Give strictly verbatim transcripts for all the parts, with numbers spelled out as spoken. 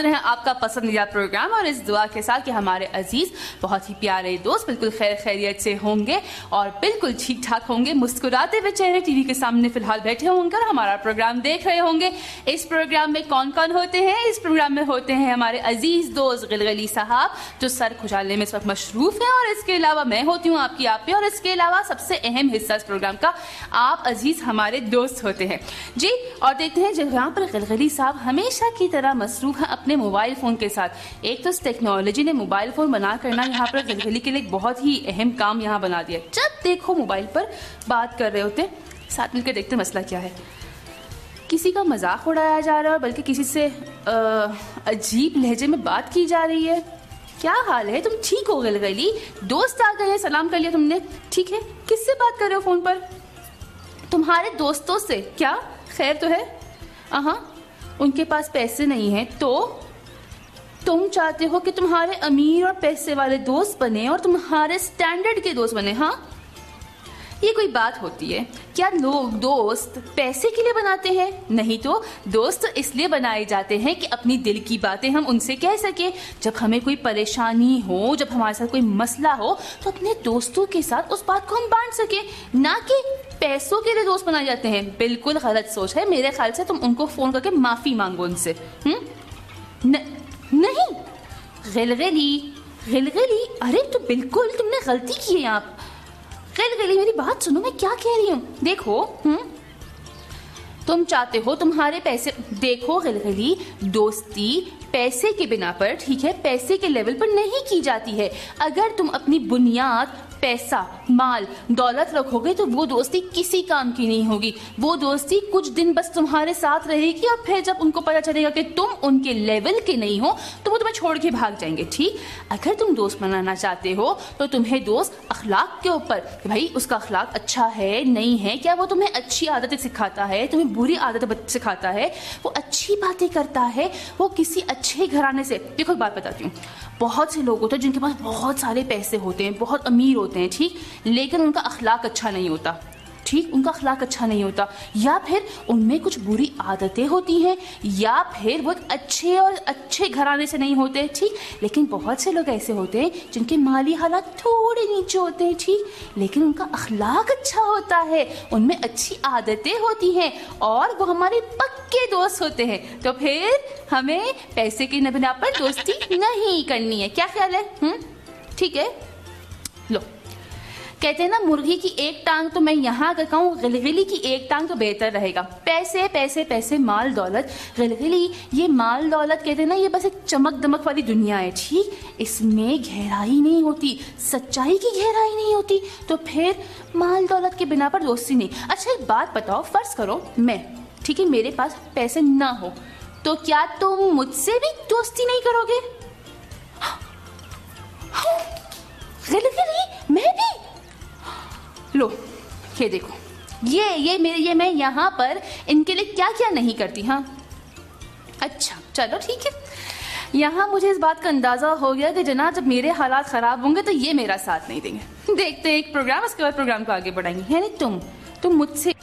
है आपका पसंदीदा प्रोग्राम और इस दुआ के साथ कि हमारे अजीज बहुत ही प्यारे दोस्त बिल्कुल खैर खैरियत से होंगे और बिल्कुल ठीक ठाक होंगे, मुस्कुराते हुए चेहरे टीवी के सामने फिलहाल बैठे होंगे और हमारा प्रोग्राम देख रहे होंगे। इस प्रोग्राम में कौन कौन होते हैं? इस प्रोग्राम में होते हैं हमारे अजीज दोस्त गिलगली साहब जो सर खुजालने में इस वक्त मशरूफ है, और इसके अलावा मैं होती हूँ आपकी आप पे, और इसके अलावा सबसे अहम हिस्सा इस प्रोग्राम का आप अजीज हमारे दोस्त होते हैं जी। और देखते हैं जहाँ पर गिलगली साहब हमेशा की तरह मसरूफ है अपने मोबाइल फोन के साथ। एक तो इस टेक्नोलॉजी ने मोबाइल फोन बना करना यहाँ पर गिलगली के लिए बहुत ही अहम काम यहाँ बना दिया। जब देखो मोबाइल पर बात कर रहे होते, साथ मिलकर देखते मसला क्या है। किसी का मजाक उड़ाया जा रहा है, बल्कि किसी से अजीब लहजे में बात की जा रही है। क्या हाल है? तुम ठीक हो गिलगली? दोस्त आ गए हैं, सलाम कर लिया तुमने, ठीक है। किससे बात कर रहे हो फोन पर? तुम्हारे दोस्तों से। क्या खैर तो है? हाँ, उनके पास पैसे नहीं है तो तुम चाहते हो कि तुम्हारे अमीर और पैसे वाले दोस्त बने और तुम्हारे स्टैंडर्ड के दोस्त बने? हाँ, ये कोई बात होती है? क्या लोग दोस्त पैसे के लिए बनाते हैं? नहीं तो दोस्त इसलिए बनाए जाते हैं कि अपनी दिल की बातें हम उनसे कह सके। जब हमें कोई परेशानी हो, जब हमारे साथ कोई मसला हो, तो अपने दोस्तों के साथ उस बात को हम बांट सके, ना कि पैसों के लिए दोस्त बनाए जाते हैं। बिल्कुल गलत सोच है मेरे ख्याल से। तुम उनको फोन करके माफी मांगो उनसे। हम्म नहीं गिलगली, गिलगली, अरे तो बिल्कुल तुमने गलती की है। आप गिलगली मेरी बात सुनो, मैं क्या कह रही हूँ। देखो हम्म तुम चाहते हो तुम्हारे पैसे, देखो गिलगली, दोस्ती पैसे के बिना पर, ठीक है, पैसे के लेवल पर नहीं की जाती है। अगर तुम अपनी बुनियाद पैसा, माल, दौलत रखोगे तो वो दोस्ती किसी काम की नहीं होगी। वो दोस्ती कुछ दिन बस तुम्हारे साथ रहेगी और फिर जब उनको पता चलेगा कि तुम उनके लेवल के नहीं हो तो वो तुम्हें छोड़ के भाग जाएंगे। ठीक, अगर तुम दोस्त बनाना चाहते हो तो तुम्हें दोस्त अखलाक के ऊपर, भाई उसका अखलाक अच्छा है नहीं है, क्या वो तुम्हें अच्छी आदतें सिखाता है, तुम्हें बुरी आदतें सिखाता है, वो अच्छी बातें करता है, वो किसी अच्छे घराने से। देखो एक बात बताती हूँ, बहुत से लोग होते हैं जिनके पास बहुत सारे पैसे होते हैं, बहुत अमीर होते हैं, ठीक, लेकिन उनका अखलाक अच्छा नहीं होता। ठीक, उनका अखलाक अच्छा नहीं होता, या फिर उनमें कुछ बुरी आदतें होती हैं, या फिर बहुत अच्छे और अच्छे घराने से नहीं होते। ठीक, लेकिन बहुत से लोग ऐसे होते हैं जिनके माली हालात थोड़े नीचे होते हैं, ठीक, लेकिन उनका अखलाक अच्छा होता है, उनमें अच्छी आदतें होती हैं और वो हमारे पक्के दोस्त होते हैं। तो फिर हमें पैसे की बिना पर दोस्ती नहीं करनी है। क्या ख्याल है? हम्म ठीक है। लो, कहते हैं ना, मुर्गी की एक टांग तो मैं यहाँ अगर कहूँ, गिलगिली की एक टांग तो बेहतर रहेगा। पैसे पैसे पैसे, माल दौलत। गिलगिली, ये माल दौलत कहते हैं ना, ये बस एक चमक दमक वाली दुनिया है, ठीक, इसमें गहराई नहीं होती, सच्चाई की गहराई नहीं होती। तो फिर माल दौलत के बिना पर दोस्ती नहीं। अच्छा एक बात बताओ, फर्ज करो मैं, ठीक है, मेरे पास पैसे ना हो तो क्या तुम मुझसे भी दोस्ती नहीं करोगे? गिलगिली, मैं भी? लो ये देखो, ये ये मेरे ये मैं यहाँ पर इनके लिए क्या क्या नहीं करती। हाँ अच्छा चलो ठीक है, यहाँ मुझे इस बात का अंदाजा हो गया कि जना जब मेरे हालात खराब होंगे तो ये मेरा साथ नहीं देंगे। देखते हैं एक प्रोग्राम, उसके बाद प्रोग्राम को आगे बढ़ाएंगे। है नहीं, तुम तुम मुझसे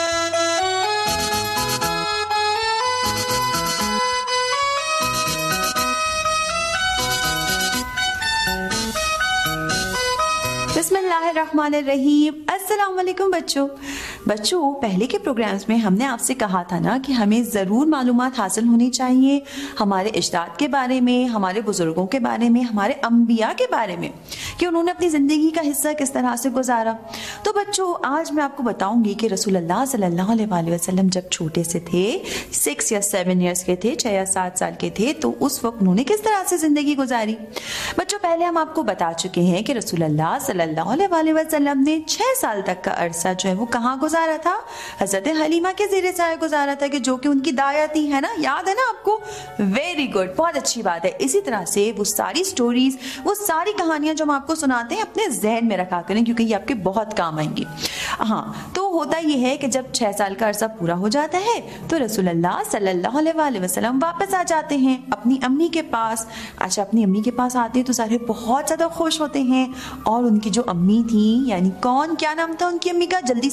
बिस्मिल्लाहिर्रहमानिर्रहीम। अस्सलाम वालेकुम बच्चों। बच्चों, पहले के प्रोग्राम्स में हमने आपसे कहा था ना कि हमें ज़रूर मालूमात हासिल होनी चाहिए हमारे इज्दाद के बारे में, हमारे बुजुर्गों के बारे में, हमारे अंबिया के बारे में, कि उन्होंने अपनी ज़िंदगी का हिस्सा किस तरह से गुजारा। तो बच्चों, आज मैं आपको बताऊंगी कि रसूलुल्लाह सल्लल्लाहु अलैहि वसल्लम जब छोटे से थे, सिक्स या सेवन ईयर्स के थे, छः या सात साल के थे, तो उस वक्त उन्होंने किस तरह से ज़िंदगी गुजारी। बच्चों, पहले हम आपको बता चुके हैं कि रसूलुल्लाह सल्लल्लाहु अलैहि वसल्लम ने छः साल तक का अरसा जो है वो कहाँ गुजारा था? हजरत हलीमा के ज़ेरे साया गुजारा था, कि जो कि उनकी दाया थी, है ना, याद है ना आपको? वेरी गुड, बहुत अच्छी बात है। इसी तरह से वो सारी स्टोरीज, वो सारी कहानियां जो हम आपको सुनाते हैं अपने जहन में रखा करें, क्योंकि ये आपके बहुत काम आएंगी। हाँ, तो होता ये है कि जब छह साल का अरसा पूरा हो जाता है तो रसूलुल्लाह सल्लल्लाहु अलैहि वसल्लम वापस आ जाते हैं अपनी अम्मी के पास। अच्छा, अपनी अम्मी के पास आते हैं तो सारे बहुत ज्यादा खुश होते हैं, और उनकी जो अम्मी थी, यानी कौन, क्या नाम था उनकी अम्मी का, जल्दी से सोच के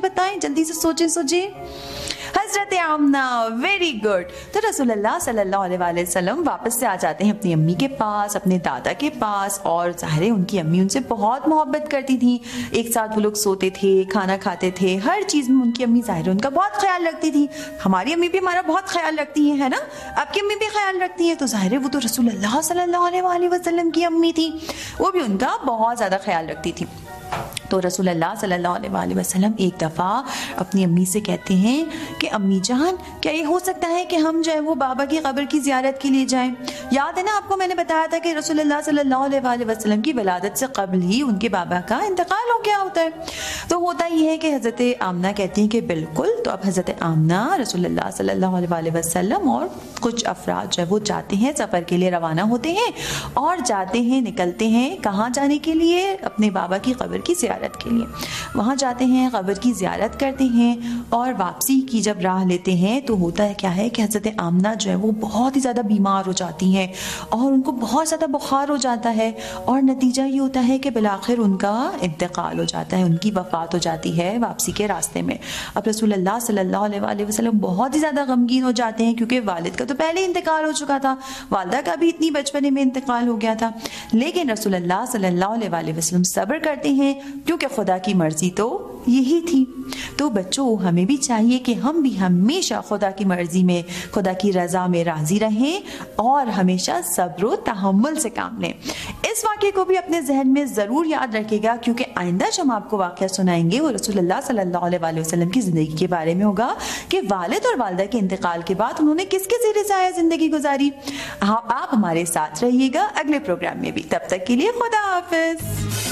बताएं, जल्दी से सोचें सोचें। हजरत आमना, वेरी गुड। तो रसूलुल्लाह सल्लल्लाहु अलैहि वसल्लम वापस से आ जाते हैं अपनी अम्मी के पास, अपने दादा के पास, और ज़ाहिर है उनकी अम्मी उनसे बहुत मोहब्बत करती थी। एक साथ वो लोग सोते थे, खाना खाते थे, हर चीज़ में उनकी अम्मी ज़ाहिर उनका बहुत ख्याल रखती थी। हमारी अम्मी भी हमारा बहुत ख्याल रखती है, है ना? आपकी अम्मी भी ख्याल रखती है, तो ज़ाहिर है वो तो रसूलुल्लाह सल्लल्लाहु अलैहि वसल्लम की अम्मी थी, वो भी उनका बहुत ज़्यादा ख्याल रखती थी। तो रसूलुल्लाह सल्लल्लाहु अलैहि वसल्लम एक दफ़ा अपनी अम्मी से कहते हैं कि अम्मी जान, क्या ये हो सकता है कि हम जो है वो बाबा की कब्र की ज़ियारत के लिए जाएं? याद है ना आपको, मैंने बताया था कि रसूलुल्लाह सल्लल्लाहु अलैहि वसल्लम की विलादत से कबल ही उनके बाबा का इंतकाल हो गया होता है। तो होता ये है कि हज़रत आमना कहती हैं कि बिल्कुल। तो अब हज़रत आमना, रसूलुल्लाह सल्लल्लाहु अलैहि वसल्लम और कुछ अफराद जो है वो जाते हैं, सफ़र के लिए रवाना होते हैं और जाते हैं, निकलते हैं कहाँ जाने के लिए? अपने बाबा की कब्र की ज़ियारत के लिए। वहाँ जाते हैं, कब्र की ज़ियारत करते हैं और वापसी की जब राह लेते हैं तो होता है क्या है कि हज़रत आमना जो है वो बहुत ही ज़्यादा बीमार हो जाती हैं और उनको बहुत ज़्यादा बुखार हो जाता है और नतीजा ये होता है कि बिलाखिर उनका इंतकाल हो जाता है, उनकी वफ़ात हो जाती है वापसी के रास्ते में। अब रसूलुल्लाह सल्लल्लाहु अलैहि वसल्लम बहुत ही ज़्यादा गमगीन हो जाते हैं क्योंकि वालिद का तो पहले ही इंतकाल हो चुका था, वालिदा का भी इतनी बचपने में इंतकाल हो गया था। लेकिन रसूलुल्लाह सल्लल्लाहु अलैहि वसल्लम सब्र करते हैं क्योंकि खुदा की मर्जी तो यही थी। तो बच्चों, हमें भी चाहिए कि हम भी हमेशा खुदा की मर्जी में, खुदा की रजा में राजी रहें और हमेशा सब्र और तहम्मुल से काम लें। इस वाक़े को भी अपने जहन में ज़रूर याद रखिएगा क्योंकि आइंदा जब हम आपको वाक़या सुनाएंगे वो रसूलुल्लाह सल्लल्लाहु अलैहि वसल्लम की ज़िंदगी के बारे में होगा कि वालिद और वालिदा के इंतकाल के बाद उन्होंने किसके ज़रिए से आया ज़िंदगी गुजारी। हाँ, आप हमारे साथ रहिएगा अगले प्रोग्राम में भी। तब तक के लिए खुदा हाफिज़।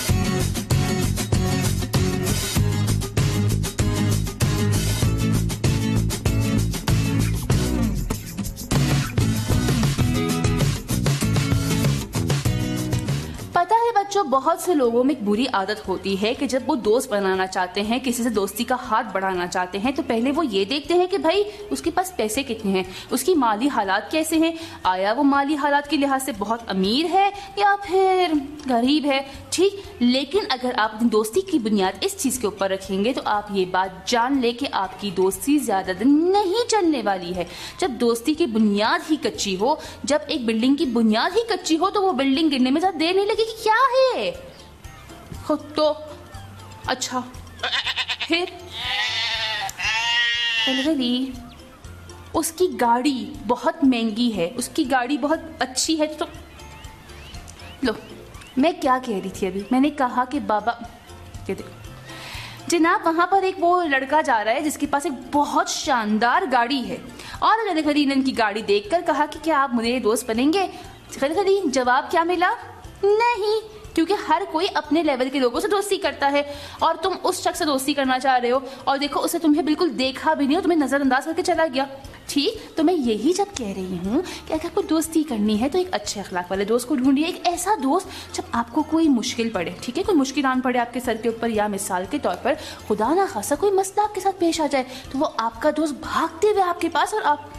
पता है बच्चों, बहुत से लोगों में एक बुरी आदत होती है कि जब वो दोस्त बनाना चाहते हैं, किसी से दोस्ती का हाथ बढ़ाना चाहते हैं, तो पहले वो ये देखते हैं कि भाई उसके पास पैसे कितने हैं, उसकी माली हालात कैसे हैं, आया वो माली हालात के लिहाज से बहुत अमीर है या फिर गरीब है। ठीक, लेकिन अगर आप अपनी दोस्ती की बुनियाद इस चीज़ के ऊपर रखेंगे तो आप ये बात जान ले कि आपकी दोस्ती ज़्यादा दिन नहीं चलने वाली है। जब दोस्ती की बुनियाद ही कच्ची हो, जब एक बिल्डिंग की बुनियाद ही कच्ची हो, तो वो बिल्डिंग गिरने में ज़्यादा देर नहीं लगेगी। क्या है खुद तो अच्छा, फिर गली उसकी गाड़ी बहुत महंगी है, उसकी गाड़ी बहुत अच्छी है। तो लो, मैं क्या कह रही थी अभी, मैंने कहा कि बाबा जनाब वहां पर एक वो लड़का जा रहा है जिसके पास एक बहुत शानदार गाड़ी है और गली ने इनकी गाड़ी देखकर कहा कि क्या आप मेरे दोस्त बनेंगे? गली जवाब क्या मिला? नहीं, क्योंकि हर कोई अपने लेवल के लोगों से दोस्ती करता है और तुम उस शख्स से दोस्ती करना चाह रहे हो और देखो उसे तुम्हें बिल्कुल देखा भी नहीं और तुम्हें नजरअंदाज करके चला गया। ठीक, तो मैं यही जब कह रही हूँ कि अगर कोई दोस्ती करनी है तो एक अच्छे अखलाक वाले दोस्त को ढूंढिए, एक ऐसा दोस्त जब आपको कोई मुश्किल पड़े, ठीक है, कोई मुश्किल आन पड़े आपके सर के ऊपर, या मिसाल के तौर पर खुदा ना खासा कोई मसला आपके साथ पेश आ जाए तो वो आपका दोस्त भागते हुए आपके पास और आप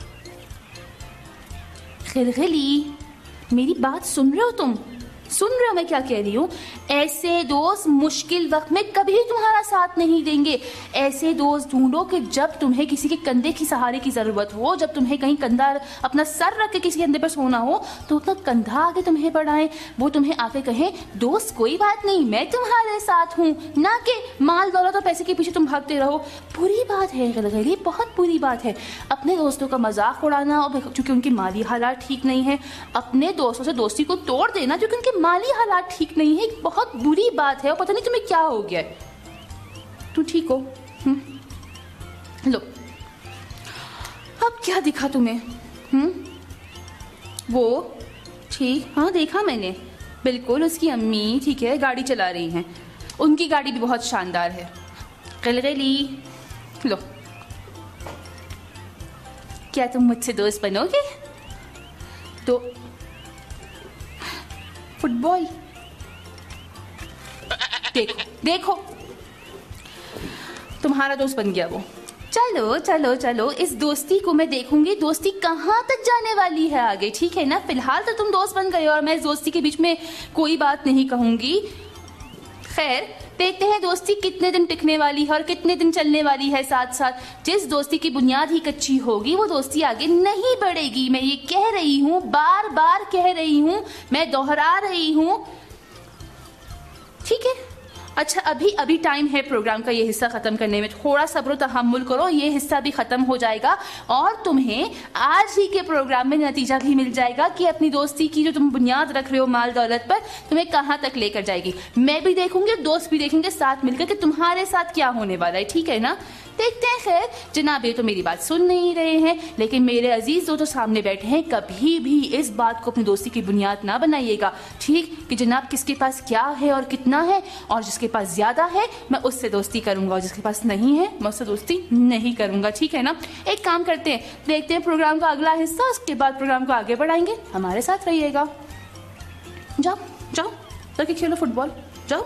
खिलखिली, मेरी बात सुन रहे हो तुम? सुन रहे हो मैं क्या कह रही हूँ? ऐसे दोस्त मुश्किल वक्त में कभी तुम्हारा साथ नहीं देंगे। ऐसे दोस्त ढूंढो कि जब तुम्हें किसी के कंधे की सहारे की जरूरत हो, जब तुम्हें कहीं कंधा अपना सर रख के किसी कंधे पर सोना हो तो अपना कंधा आगे तुम्हें बढ़ाएं, वो तुम्हें आके कहें दोस्त कोई बात नहीं, मैं तुम्हारे साथ हूँ, ना कि माल दौलत और पैसे के पीछे तुम भागते रहो। बुरी बात है गलगली, बहुत बुरी बात है अपने दोस्तों का मजाक उड़ाना और चूंकि उनकी माली हालात ठीक नहीं है अपने दोस्तों से दोस्ती को तोड़ देना क्योंकि उनके माली हालात ठीक नहीं है, एक बहुत बुरी बात है और पता नहीं तुम्हें क्या हो गया है। तू ठीक हो? हम्म, लो अब क्या दिखा तुम्हें? हम्म, वो ठीक, हाँ देखा मैंने, बिल्कुल उसकी अम्मी ठीक है गाड़ी चला रही हैं, उनकी गाड़ी भी बहुत शानदार है। गलगली, लो क्या तुम मुझसे दोस्त बनोगे? तो फुटबॉल देखो देखो तुम्हारा दोस्त बन गया वो। चलो चलो चलो, इस दोस्ती को मैं देखूंगी दोस्ती कहाँ तक जाने वाली है आगे, ठीक है ना? फिलहाल तो तुम दोस्त बन गए और मैं इस दोस्ती के बीच में कोई बात नहीं कहूंगी। खैर, देखते हैं दोस्ती कितने दिन टिकने वाली है और कितने दिन चलने वाली है साथ साथ। जिस दोस्ती की बुनियाद ही कच्ची होगी वो दोस्ती आगे नहीं बढ़ेगी। मैं ये कह रही हूँ, बार बार कह रही हूँ, मैं दोहरा रही हूँ, ठीक है। अच्छा, अभी अभी टाइम है प्रोग्राम का ये हिस्सा खत्म करने में, थोड़ा सब्र तहम्मुल करो, ये हिस्सा भी खत्म हो जाएगा और तुम्हें आज ही के प्रोग्राम में नतीजा भी मिल जाएगा कि अपनी दोस्ती की जो तुम बुनियाद रख रहे हो माल दौलत पर, तुम्हें कहाँ तक लेकर जाएगी। मैं भी देखूंगी, दोस्त भी देखेंगे साथ मिलकर कि तुम्हारे साथ क्या होने वाला है, ठीक है ना। देखते हैं। खैर जनाब, ये तो मेरी बात सुन नहीं रहे हैं, लेकिन मेरे अजीज जो तो सामने बैठे हैं, कभी भी इस बात को अपनी दोस्ती की बुनियाद ना बनाइएगा, ठीक, कि जनाब किसके पास क्या है और कितना है, और जिसके पास ज्यादा है मैं उससे दोस्ती करूंगा और जिसके पास नहीं है मैं उससे दोस्ती नहीं करूंगा, ठीक है ना। एक काम करते हैं, देखते हैं प्रोग्राम का अगला हिस्सा, उसके बाद प्रोग्राम को आगे बढ़ाएंगे। हमारे साथ रहिएगा। जाओ जाओ जाके खेलो फुटबॉल, जाओ।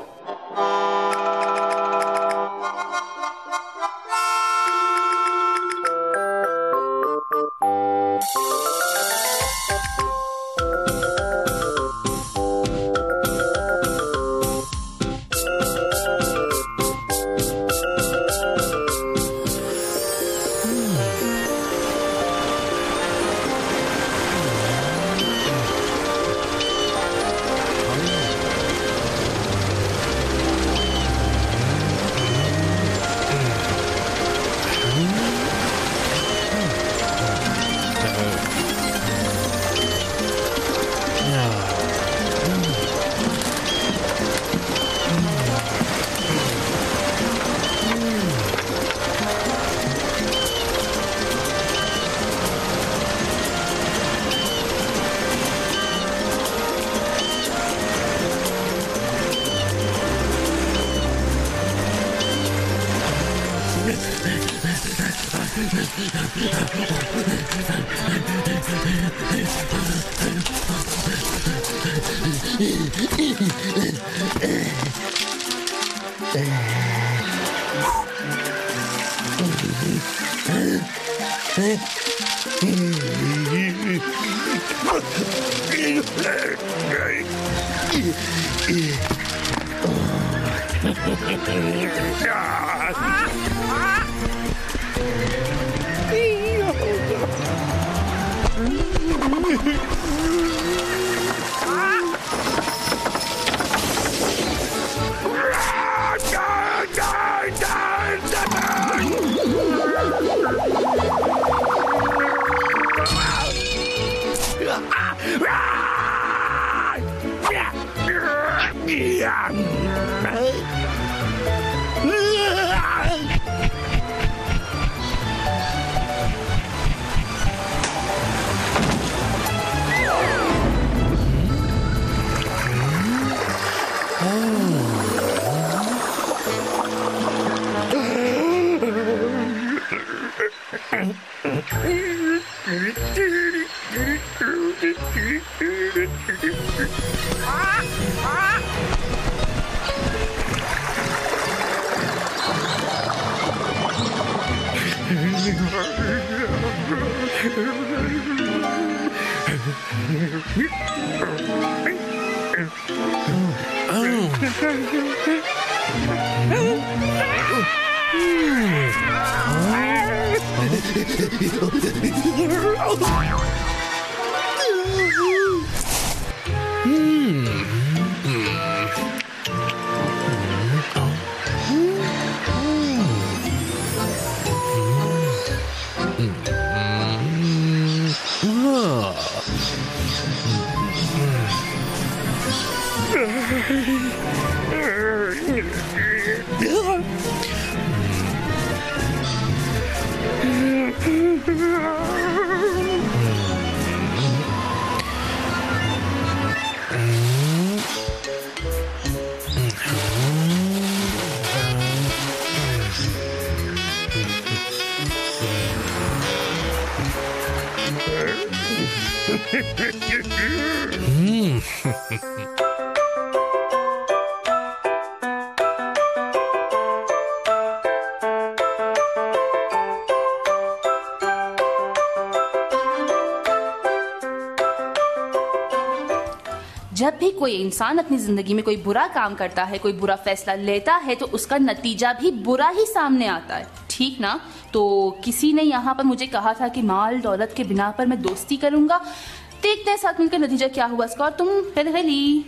जब भी कोई इंसान अपनी जिंदगी में कोई बुरा काम करता है, कोई बुरा फैसला लेता है, तो उसका नतीजा भी बुरा ही सामने आता है, ठीक ना? तो किसी ने यहाँ पर मुझे कहा था कि माल दौलत के बिना पर मैं दोस्ती करूंगा। देखते हैं साथ मिलकर नतीजा क्या हुआ इसका। और तुम गली,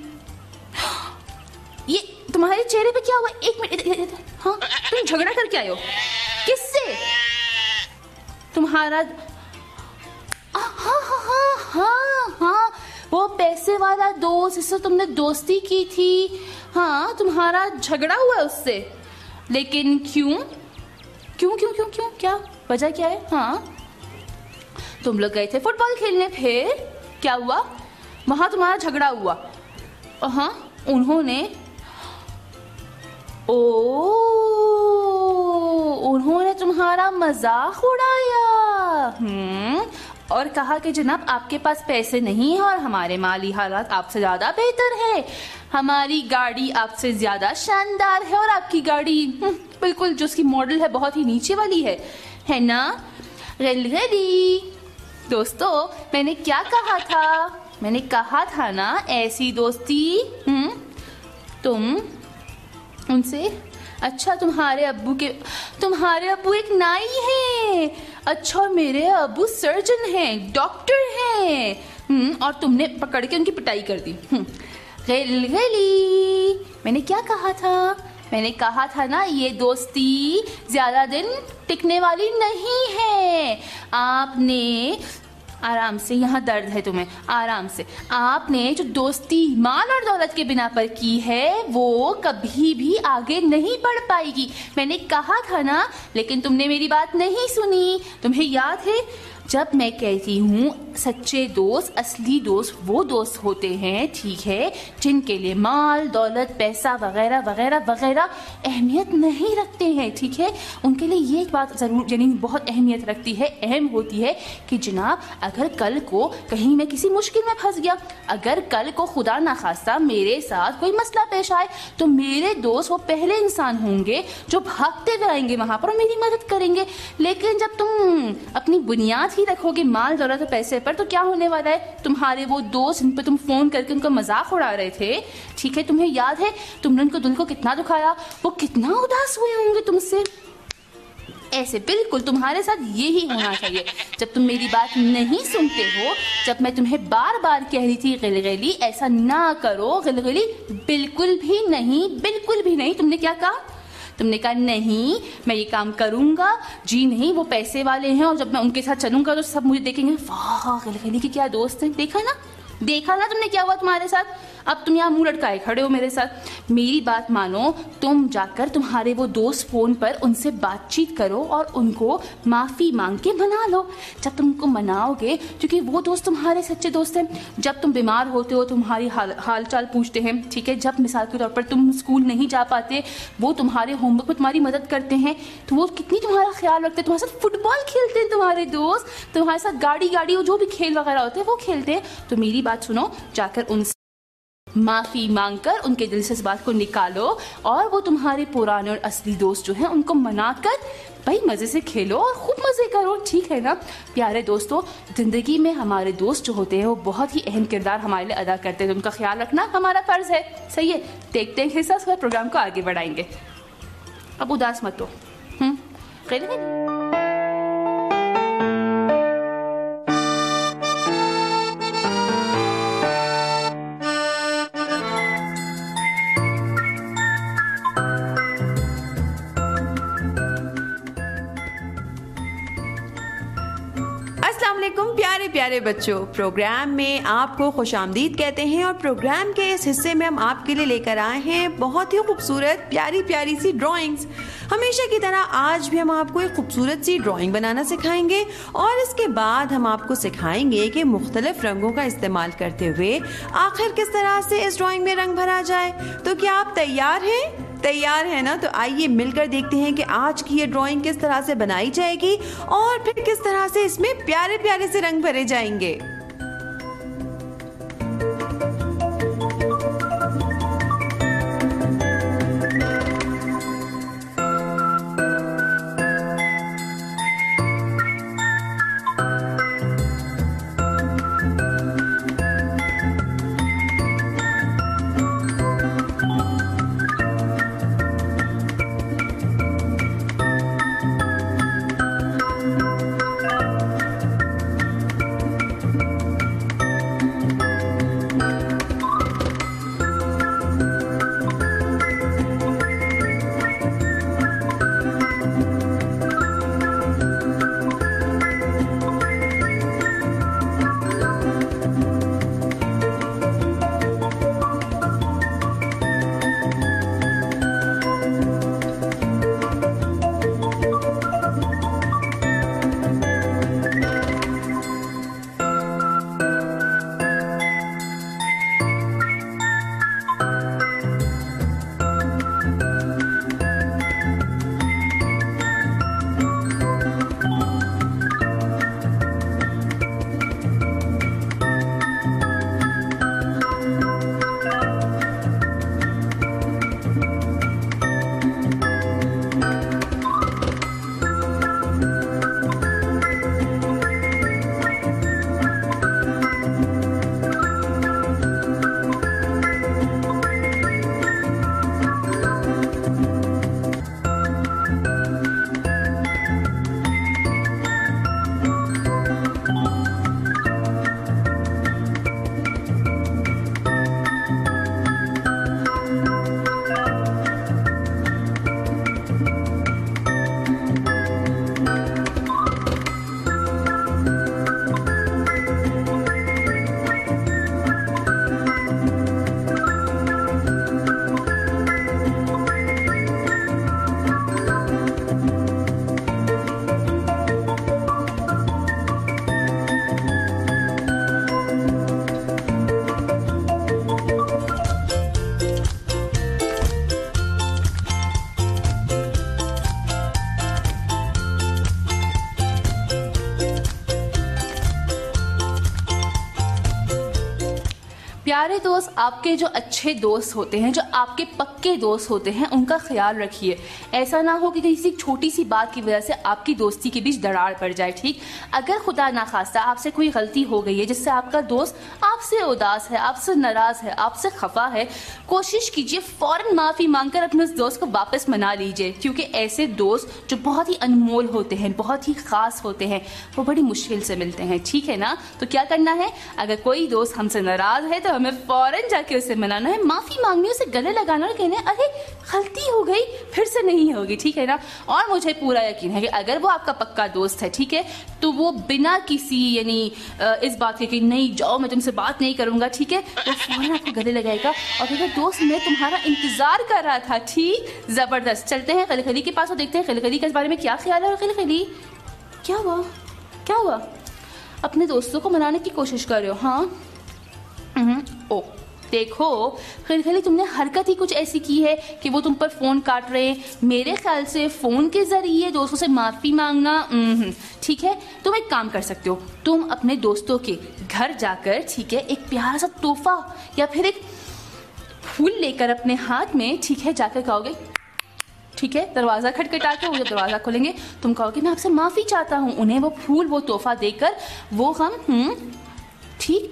ये तुम्हारे चेहरे पे क्या हुआ? एक मिनट, हाँ तुम झगड़ा करके आए हो? किससे? तुम्हारा हाँ हाँ हाँ हाँ हाँ वो पैसे वाला दोस्त जिससे तुमने दोस्ती की थी, हाँ तुम्हारा झगड़ा हुआ उससे। लेकिन क्यों क्यों क्यों क्यों क्यों क्या वजह क्या है? हाँ तुम लोग गए थे फुटबॉल खेलने, फिर क्या हुआ? वहां तुम्हारा झगड़ा हुआ। हाँ उन्होंने ओ उन्होंने तुम्हारा मजाक उड़ाया, हम्म और कहा कि जनाब आपके पास पैसे नहीं है और हमारे माली हालात आपसे ज्यादा बेहतर है, हमारी गाड़ी आपसे ज्यादा शानदार है और आपकी गाड़ी बिल्कुल जो उसकी मॉडल है बहुत ही नीचे वाली है, है ना? गली दोस्तों मैंने क्या कहा था? मैंने कहा था ना ऐसी दोस्ती हम्म तुम उनसे। अच्छा तुम्हारे अब्बू के तुम्हारे अब्बू एक नाई है, अच्छा और मेरे अब्बू सर्जन हैं, डॉक्टर हैं, हम्म और तुमने पकड़ के उनकी पिटाई कर दी। गली गली मैंने क्या कहा था? मैंने कहा था ना ये दोस्ती ज्यादा दिन टिकने वाली नहीं है। आपने आराम से, यहाँ दर्द है तुम्हें, आराम से। आपने जो दोस्ती माल और दौलत के बिना पर की है वो कभी भी आगे नहीं बढ़ पाएगी। मैंने कहा था ना, लेकिन तुमने मेरी बात नहीं सुनी। तुम्हें याद है जब मैं कहती हूँ सच्चे दोस्त, असली दोस्त वो दोस्त होते हैं, ठीक है, जिनके लिए माल दौलत पैसा वगैरह वगैरह वगैरह अहमियत नहीं रखते हैं, ठीक है। उनके लिए ये एक बात जरूर यानी बहुत अहमियत रखती है, अहम होती है कि जनाब अगर कल को कहीं मैं किसी मुश्किल में फंस गया, अगर कल को खुदा ना खास्ता मेरे साथ कोई मसला पेश आए, तो मेरे दोस्त वो पहले इंसान होंगे जो भागते हुए आएंगे वहां पर और मेरी मदद करेंगे। लेकिन जब तुम अपनी बुनियाद ही रखोगे माल दौलत और पैसे पर, तो क्या होने वाला है? तुम्हारे वो दोस्त जिन पे तुम फोन करके उनका मजाक उड़ा रहे थे, ठीक है, तुम्हें याद है तुमने उनको दिल को कितना दुखाया, वो कितना उदास हुए होंगे तुमसे। ऐसे बिल्कुल तुम्हारे साथ यही होना चाहिए। जब तुम मेरी बात नहीं सुनते हो, जब मैं तुम्हें बार बार कह रही थी गिलगिली ऐसा ना करो, गिलगिली बिल्कुल भी नहीं, बिल्कुल भी नहीं, तुमने क्या कहा? तुमने कहा नहीं मैं ये काम करूंगा, जी नहीं वो पैसे वाले हैं और जब मैं उनके साथ चलूंगा तो सब मुझे देखेंगे वाह गिलगिली की क्या दोस्त है। देखा ना देखा ना तुमने क्या हुआ तुम्हारे साथ। अब तुम यहाँ मुंह लटकाए खड़े हो मेरे साथ। मेरी बात मानो, तुम जाकर तुम्हारे वो दोस्त फोन पर उनसे बातचीत करो और उनको माफी मांग के मना लो। जब तुम उनको मनाओगे, क्योंकि वो दोस्त तुम्हारे सच्चे दोस्त हैं, जब तुम बीमार होते हो तुम्हारी हाल हाल चाल पूछते हैं, ठीक है, जब मिसाल के तौर पर तुम स्कूल नहीं जा पाते वो तुम्हारे होमवर्क में तुम्हारी मदद करते हैं, तो वो कितनी तुम्हारा ख्याल रखते हैं, तुम्हारे साथ फुटबॉल खेलते हैं तुम्हारे दोस्त, तुम्हारे साथ गाड़ी गाड़ी जो भी खेल वगैरह होते हैं वो खेलते हैं। तो मेरी बात सुनो, जाकर उनसे माफी मांगकर उनके दिल से इस बात को निकालो और वो तुम्हारे पुराने और असली दोस्त जो हैं उनको मनाकर भाई मजे से खेलो और खूब मजे करो, ठीक है ना। प्यारे दोस्तों, जिंदगी में हमारे दोस्त जो होते हैं वो बहुत ही अहम किरदार हमारे लिए अदा करते हैं, तो उनका ख्याल रखना हमारा फर्ज है, सही है। देखते हैं किस तरह प्रोग्राम को आगे बढ़ाएंगे। अब उदास मत हो। हम्म प्यारे प्यारे बच्चों, प्रोग्राम में आपको खुशामदीद कहते हैं और प्रोग्राम के इस हिस्से में हम आपके लिए लेकर आए हैं बहुत ही खूबसूरत प्यारी प्यारी सी ड्राइंग्स। हमेशा की तरह आज भी हम आपको एक खूबसूरत सी ड्राइंग बनाना सिखाएंगे और इसके बाद हम आपको सिखाएंगे कि मुख्तलिफ रंगों का इस्तेमाल करते हुए आखिर किस तरह से इस ड्राइंग में रंग भरा जाए। तो क्या आप तैयार हैं? तैयार है ना? तो आइए मिलकर देखते हैं कि आज की ये ड्राइंग किस तरह से बनाई जाएगी और फिर किस तरह से इसमें प्यारे प्यारे से रंग भरे जाएंगे। प्यारे दोस्त, आपके जो अच्छे दोस्त होते हैं, जो आपके पक्के दोस्त होते हैं, उनका ख्याल रखिए। ऐसा ना हो कि किसी छोटी सी बात की वजह से आपकी दोस्ती के बीच दरार पड़ जाए। ठीक, अगर खुदा ना खास्ता आपसे कोई गलती हो गई है जिससे आपका दोस्त आपसे उदास है, आपसे नाराज है, आपसे खफा है, कोशिश कीजिए फौरन माफी मांगकर अपने उस दोस्त को वापस मना लीजिए, क्योंकि ऐसे दोस्त जो बहुत ही अनमोल होते हैं, बहुत ही खास होते हैं, वो बड़ी मुश्किल से मिलते हैं। ठीक है ना? तो क्या करना है, अगर कोई दोस्त हमसे नाराज है तो हमें फौरन जाके उसे मनाना है, माफी मांगनी, उसे गले लगाना और कहना है अरे गलती हो गई, फिर से नहीं होगी। ठीक है ना? और मुझे पूरा यकीन है कि अगर वो आपका पक्का दोस्त है, ठीक है, तो वो बिना किसी यानी इस बात के कि नहीं जाओ मैं तुमसे बात नहीं करूंगा, ठीक है, वो फौरन आपको गले लगाएगा और अगर दोस्त मैं तुम्हारा इंतजार कर रहा था। ठीक, जबरदस्त। चलते हैं खलीखली के पास और देखते हैं खलीखली के बारे में क्या ख्याल है। खलीखली, क्या हुआ क्या हुआ? अपने दोस्तों को मनाने की कोशिश कर रहे हो? हाँ, ओ देखो खलीखली, तुमने हरकत ही कुछ ऐसी की है कि वो तुम पर फोन काट रहे हैं। मेरे ख्याल से फोन के जरिए दोस्तों से माफी मांगना, ठीक है, तुम एक काम कर सकते हो, तुम अपने दोस्तों के घर जाकर, ठीक है, एक प्यारा सा तोहफा या फिर एक फूल लेकर अपने हाथ में, ठीक है, जाकर कहोगे, ठीक है, दरवाजा खटखटा के वो जब दरवाजा खोलेंगे तुम कहोगे मैं आपसे माफी चाहता हूँ, उन्हें वो फूल वो तोहफा देकर वो हम हम्म ठीक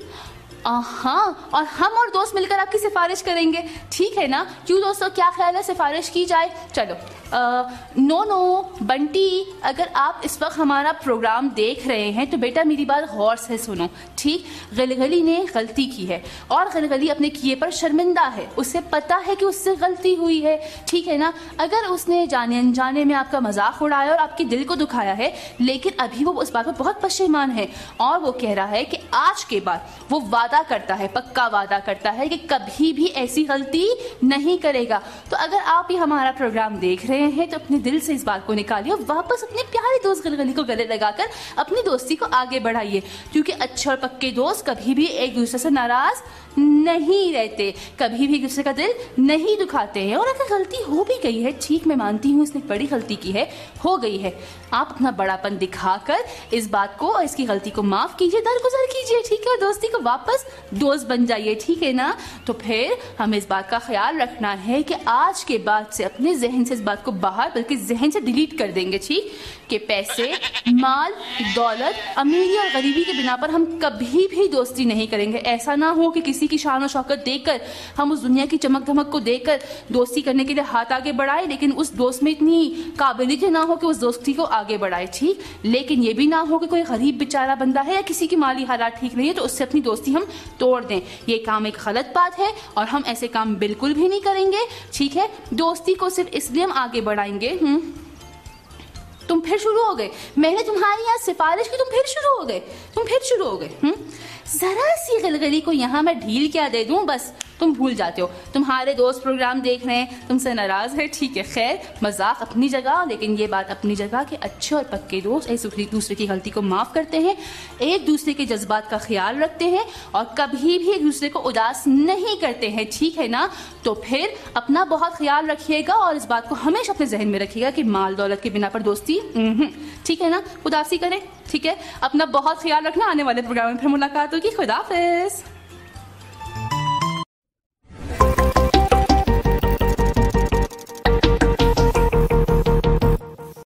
हाँ, और हम और दोस्त मिलकर आपकी सिफारिश करेंगे। ठीक है ना? क्यों दोस्तों, क्या ख्याल है, सिफारिश की जाए? चलो। आ, नो नो बंटी, अगर आप इस वक्त हमारा प्रोग्राम देख रहे हैं तो बेटा मेरी बात गौर से सुनो। ठीक, गलगली ने गलती की है और गलगली अपने किए पर शर्मिंदा है, उसे पता है कि उससे गलती हुई है। ठीक है ना? अगर उसने जाने अनजाने में आपका मजाक उड़ाया और आपके दिल को दुखाया है, लेकिन अभी वो उस बात पर बहुत परेशान है और वो कह रहा है कि आज के बाद वो वादा करता है, पक्का वादा करता है कि कभी भी ऐसी गलती नहीं करेगा। तो अगर आप ये हमारा प्रोग्राम देख रहे हैं तो अपने दिल से इस बात को निकालिए और वापस अपने प्यारे दोस्त गलगली को गले लगाकर अपनी दोस्ती को आगे बढ़ाइए, क्योंकि अच्छे और पक्के दोस्त कभी भी एक दूसरे से नाराज नहीं रहते, कभी भी एक दूसरे का दिल नहीं दुखाते हैं। और अगर गलती हो भी गई है, ठीक, मैं मानती हूँ इसने बड़ी गलती की है, हो गई है, आप अपना बड़ापन दिखाकर इस बात को और इसकी गलती को माफ कीजिए, दरगुजर कीजिए, ठीक है, और दोस्ती को वापस दोस्त बन जाइए। ठीक है ना? तो फिर हमें इस बात का ख्याल रखना है कि आज के बाद से अपने जहन से इस बात को बाहर बल्कि जहन से डिलीट कर देंगे। ठीक, कि पैसे, माल, दौलत, अमीरी और गरीबी के बिना पर हम कभी भी दोस्ती नहीं करेंगे। ऐसा ना हो कि किसी की शान और शौकत देखकर हम उस दुनिया की चमक धमक को देखकर दोस्ती करने के लिए हाथ आगे बढ़ाए, लेकिन उस दोस्त में इतनी काबिलियत ना हो कि उस दोस्ती को आगे बढ़ाए। ठीक, लेकिन ये भी ना हो कि कोई गरीब बेचारा बंदा है या किसी की माली हालात ठीक नहीं है तो उससे अपनी दोस्ती हम तोड़ दें। ये काम एक गलत बात है और हम ऐसे काम बिल्कुल भी नहीं करेंगे। ठीक है? दोस्ती को सिर्फ इसलिए हम आगे बढ़ाएंगे। हम्म तुम फिर शुरू हो गए, मैंने तुम्हारी यहाँ सिफारिश की, तुम फिर शुरू हो गए, तुम फिर शुरू हो गए। हम्म जरा सी गलगली को यहाँ मैं ढील क्या दे दूं, बस तुम भूल जाते हो। तुम्हारे दोस्त प्रोग्राम देख रहे हैं, तुमसे नाराज है, ठीक है, खैर, मजाक अपनी जगह, लेकिन ये बात अपनी जगह कि अच्छे और पक्के दोस्त एक दूसरे की गलती को माफ करते हैं, एक दूसरे के जज्बात का ख्याल रखते हैं और कभी भी एक दूसरे को उदास नहीं करते हैं। ठीक है ना? तो फिर अपना बहुत ख्याल रखिएगा और इस बात को हमेशा अपने जहन में रखिएगा कि माल दौलत के बिना पर दोस्ती, ठीक है ना, उदासी करें। ठीक है? अपना बहुत ख्याल रखना। आने वाले प्रोग्राम में फिर मुलाकात होगी। खुदा हाफिज।